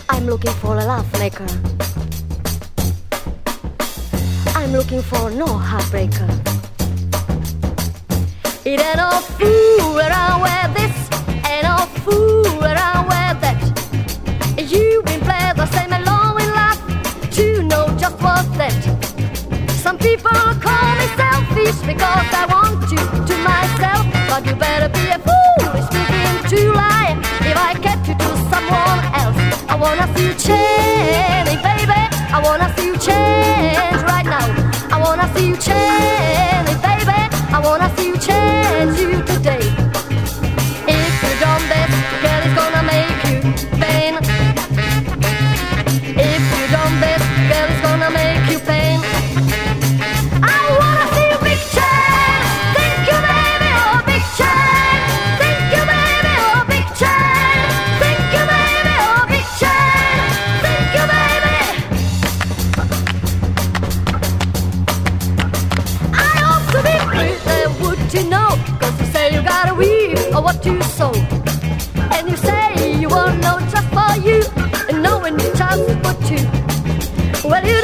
I'm looking for a love maker. I'm looking for no heartbreaker. It ain't no fool around where this, ain't no fool around where that. You've been played the same along in life to know just what's that. Some people call me selfish because I want you to myself, but you better be a fool speaking to lie if I kept you to someone else. I wanna see you change, baby. I wanna see you change right now. I wanna see you change, baby. I wanna see you change you today. If you don't this, girl, it's gonna make you pain. If you don't this, girl, it's gonna make you pain. I wanna see you big change. Thank you, baby, oh big change. Thank you, baby, oh big change. Thank you, baby, oh big change. Thank you, baby. I hope to be free, would you know? 'Cause you say you gotta reap or what you sow. And you say you won't know just for you, and knowing the chance to put you. Well, you